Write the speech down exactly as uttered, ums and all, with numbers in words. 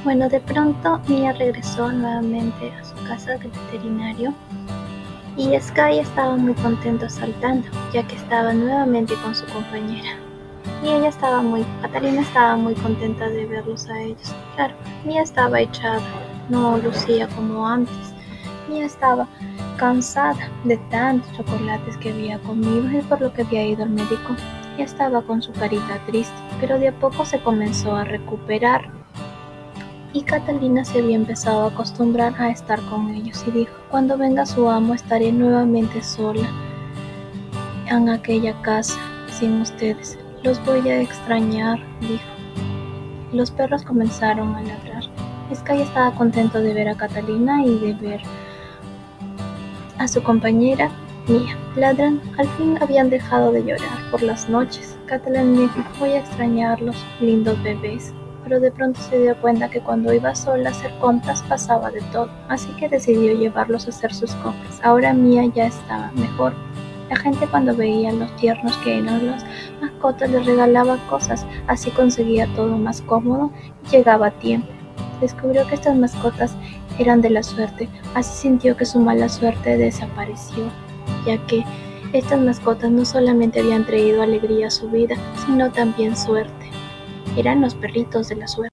Bueno, de pronto Mia regresó nuevamente a su casa del veterinario y Sky estaba muy contento saltando, ya que estaba nuevamente con su compañera. Y ella estaba muy, Catalina estaba muy contenta de verlos a ellos. Claro, Mia estaba echada, no lucía como antes. Mia estaba cansada de tantos chocolates que había comido y por lo que había ido al médico. Y estaba con su carita triste, pero de a poco se comenzó a recuperar. Y Catalina se había empezado a acostumbrar a estar con ellos y dijo, cuando venga su amo estaré nuevamente sola en aquella casa, sin ustedes. Los voy a extrañar, dijo. Los perros comenzaron a ladrar. Sky estaba contento de ver a Catalina y de ver a su compañera Mia. Ladran, al fin habían dejado de llorar por las noches. Catalina dijo, voy a extrañarlos, lindos bebés. Pero de pronto se dio cuenta que cuando iba sola a hacer compras pasaba de todo, así que decidió llevarlos a hacer sus compras. Ahora Mia ya estaba mejor. La gente cuando veía los tiernos que eran las mascotas les regalaba cosas, así conseguía todo más cómodo y llegaba a tiempo. Descubrió que estas mascotas eran de la suerte, así sintió que su mala suerte desapareció, ya que estas mascotas no solamente habían traído alegría a su vida, sino también suerte. Eran los perritos de la suerte.